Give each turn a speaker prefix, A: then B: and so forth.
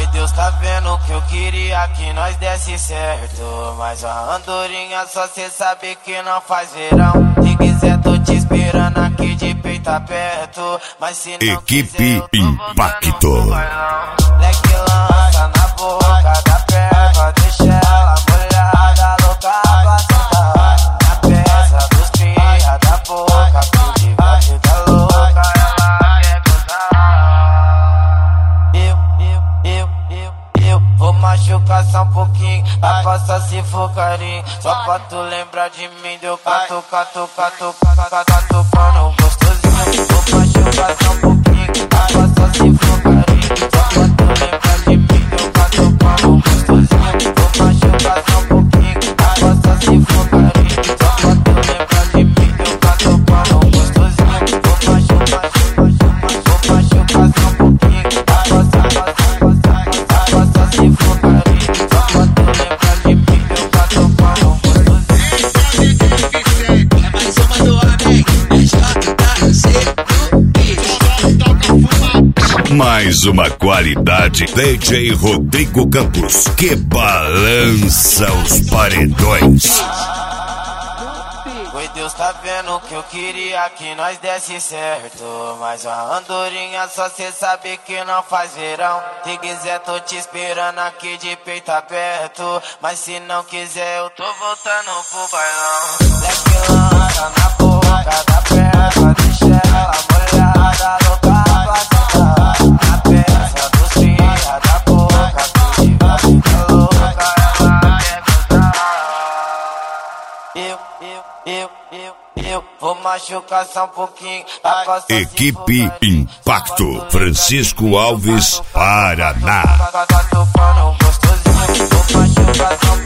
A: Deus tá vendo que eu queria que nós desse certo, mas a andorinha só cê sabe que não faz verão. Se quiser tô te esperando aqui de peito aberto, mas se não
B: Equipe
A: quiser,
B: Impacto.
A: Leque lança na boca da perna, deixa ela molhada, louca pra sentar. Na peça dos cria da boca, pede batida louca, ela quer gozar. Eu vou machucar só um pouquinho, pra passar se for carinho. Só pra tu lembrar de mim, deu catu, catucando gostosinho. Vou machucar só um pouquinho, pra passar se for carinho. Só pra tu lembrar de mim, deu catucando gostosinho. Vou machucar só um pouquinho, pra passar se for carinho. Só pra tu lembrar de mim, deu catucando gostosinho. Vou machucar só um pouquinho, pra passar se for carinho. Só pra tu lembrar de mim, deu catucando gostosinho.
B: Mais uma qualidade, DJ Rodrigo Campos, que balança os paredões.
A: Oi, Deus tá vendo que eu queria que nós desse certo, mas a andorinha só cê sabe que não faz verão. Se quiser tô te esperando aqui de peito aberto, mas se não quiser eu tô voltando pro bailão. Leque lança na boca da perna, deixa ela molhada, louca pra sentar. Na peça dos cria da boca, pede batida louca, ela quer gozar. Eu vou machucar só um pouquinho.
B: Equipe Impacto, Francisco Alves, Paraná.
A: Vou machucar só